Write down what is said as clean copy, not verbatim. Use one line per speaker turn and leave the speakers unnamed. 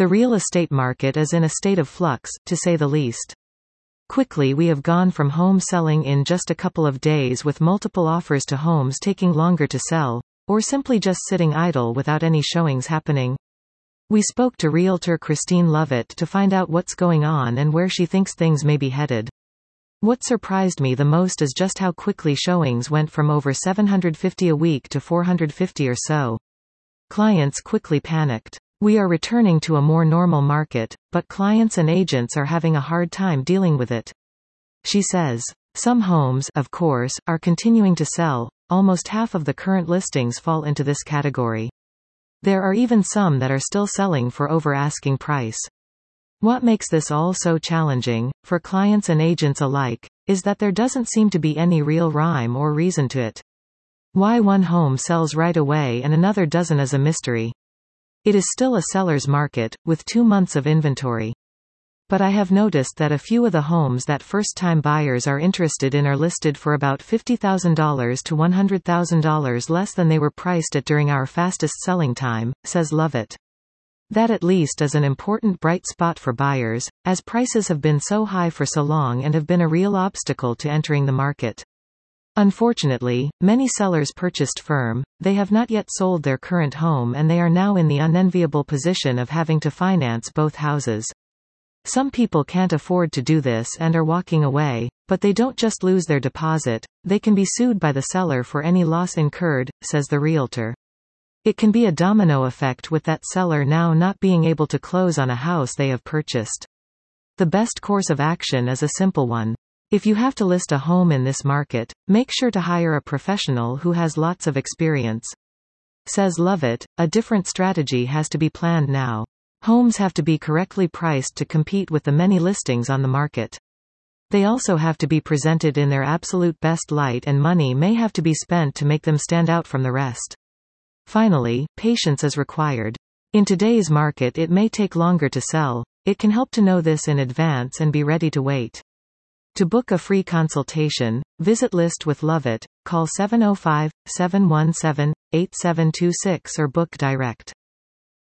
The real estate market is in a state of flux, to say the least. Quickly we have gone from home selling in just a couple of days with multiple offers to homes taking longer to sell, or simply just sitting idle without any showings happening. We spoke to realtor Christine Lovett to find out what's going on and where she thinks things may be headed. What surprised me the most is just how quickly showings went from over 750 a week to 450 or so. Clients quickly panicked. We are returning to a more normal market, but clients and agents are having a hard time dealing with it. She says. Some homes, of course, are continuing to sell. Almost half of the current listings fall into this category. There are even some that are still selling for over asking price. What makes this all so challenging, for clients and agents alike, is that there doesn't seem to be any real rhyme or reason to it. Why one home sells right away and another doesn't is a mystery. It is still a seller's market, with 2 months of inventory. But I have noticed that a few of the homes that first-time buyers are interested in are listed for about $50,000 to $100,000 less than they were priced at during our fastest selling time, says Lovett. That at least is an important bright spot for buyers, as prices have been so high for so long and have been a real obstacle to entering the market. Unfortunately, many sellers purchased firm, they have not yet sold their current home and they are now in the unenviable position of having to finance both houses. Some people can't afford to do this and are walking away, but they don't just lose their deposit, they can be sued by the seller for any loss incurred, says the realtor. It can be a domino effect with that seller now not being able to close on a house they have purchased. The best course of action is a simple one. If you have to list a home in this market, make sure to hire a professional who has lots of experience. Says Lovett, a different strategy has to be planned now. Homes have to be correctly priced to compete with the many listings on the market. They also have to be presented in their absolute best light and money may have to be spent to make them stand out from the rest. Finally, patience is required. In today's market it may take longer to sell. It can help to know this in advance and be ready to wait. To book a free consultation, visit List with Lovett, call 705-717-8726 or book direct.